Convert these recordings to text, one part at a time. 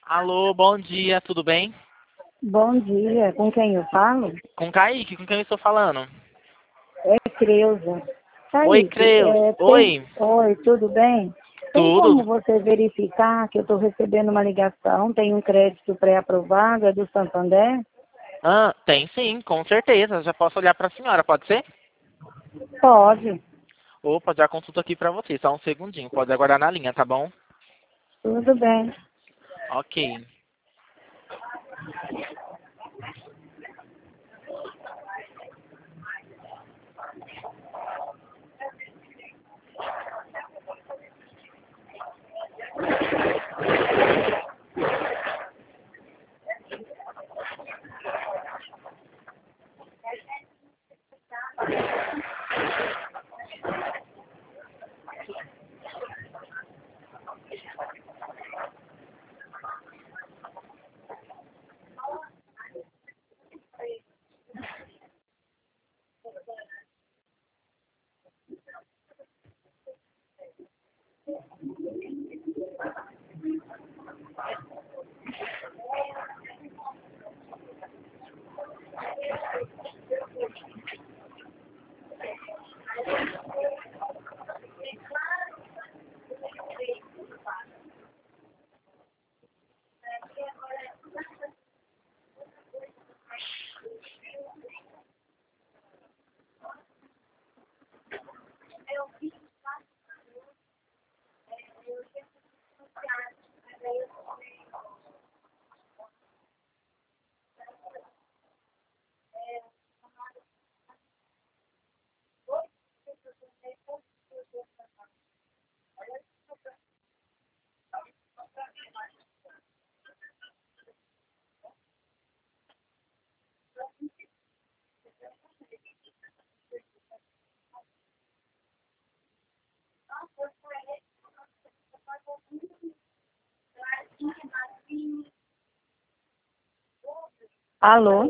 Alô, bom dia, tudo bem? Bom dia, com quem eu falo? Com Kaique, com quem eu estou falando? É Creuza. Oi, Kaique, Creus. Oi, Oi, tudo bem? Tem tudo? como você verificar que eu estou recebendo uma ligação, tem um crédito pré-aprovado, é do Santander? Ah, tem sim, com certeza. Já posso olhar para a senhora, pode ser? Pode, Opa, já consulto aqui para você, só um segundinho. Pode aguardar na linha, tá bom? tudo bem. Ok. Alô?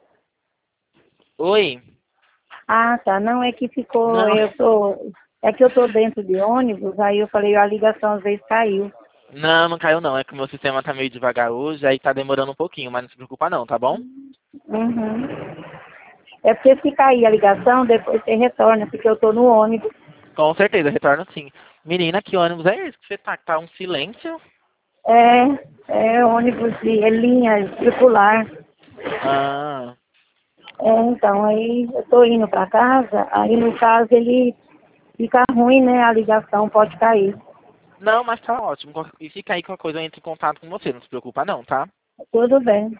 Oi. Ah, tá, não, é que ficou, Não, é que eu tô dentro de ônibus, aí eu falei, a ligação às vezes caiu. não caiu não. É que o meu sistema tá meio devagar hoje, aí tá demorando um pouquinho, mas não se preocupa não, tá bom? Uhum. É porque se cair a ligação, depois você retorna, porque eu tô no ônibus. Com certeza, retorno sim. Menina, que ônibus é esse que você tá? Tá um silêncio? É ônibus de é linha circular. Ah, Então, aí eu tô indo para casa, aí no caso ele fica ruim, né? A ligação pode cair. não, mas tá ótimo. E fica aí com a coisa, eu entro em contato com você, não se preocupa não, tá? Tudo bem.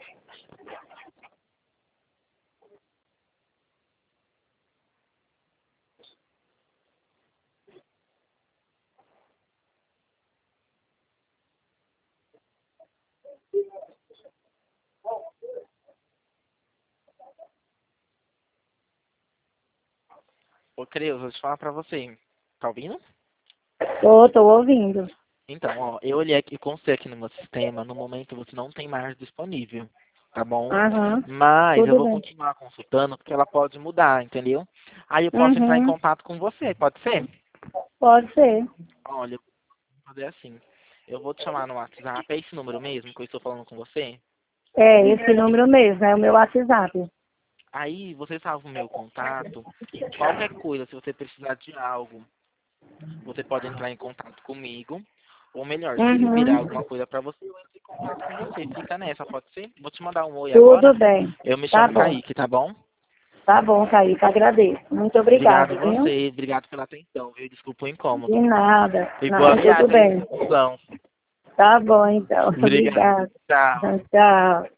Ô, Creus, vou te falar pra você. Tá ouvindo? Tô ouvindo. Então, ó, eu olhei aqui com você aqui no meu sistema, no momento você não tem mais disponível, tá bom? Aham, Mas eu tudo vou bem. continuar consultando porque ela pode mudar, entendeu? Aí eu posso entrar em Uhum, contato com você, pode ser? pode ser. Olha, eu vou fazer assim. Eu vou te chamar no WhatsApp, é esse número mesmo que eu estou falando com você? É esse número mesmo, é o meu WhatsApp. Aí você salva o meu contato. Qualquer coisa, se você precisar de algo, você pode entrar em contato comigo. Ou melhor, se virar Uhum, alguma coisa pra você, eu entro em contato com você. Fica nessa, pode ser? Vou te mandar um oi tudo agora. bem. Eu me Tá chamo bom. Kaique, tá bom? Tá bom, Kaique, agradeço. Muito Obrigado obrigada, viu? você, obrigado pela atenção, viu? Desculpa o De incômodo. nada. E boa Não, tudo viagem aí, bem. confusão. Tá bom, então. Obrigado. Obrigada. Tchau. Tchau.